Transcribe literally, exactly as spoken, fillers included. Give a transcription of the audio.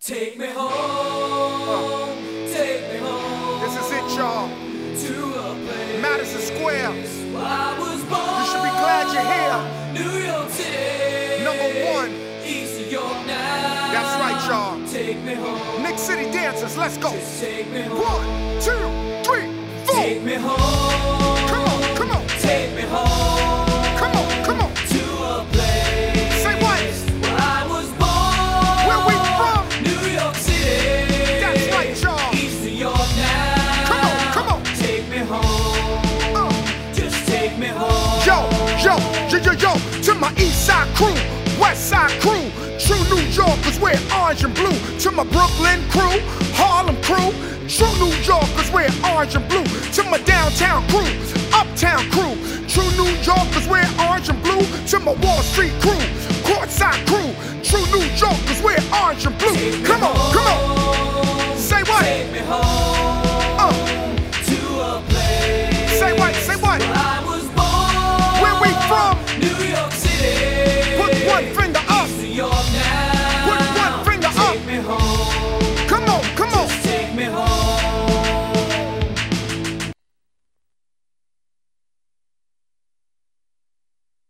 Take me home, uh, take me home. This is it, y'all. To a place Madison Square. where I was born. You should be glad you're here. New York City. Number one. East New York now. That's right, y'all. Take me home. Nick City Dancers, let's go. Just take me home. One, two, three, four. Take me home. Come on, come on. Take me home. Come on, come on. To a place. Say what? Where I was born. Where we from? New York City. That's right, y'all. East New York now. Come on, come on. Take me home. Uh. Just take me home. Yo, yo, yo, yo, yo. To my East Side crew, West Side crew, true New Yorkers wear orange and blue. To my Brooklyn crew, Harlem crew, true New Yorkers wear orange and blue. To my downtown crew, uptown crew, true New Yorkers wear orange and blue. To my Wall Street crew, courtside crew,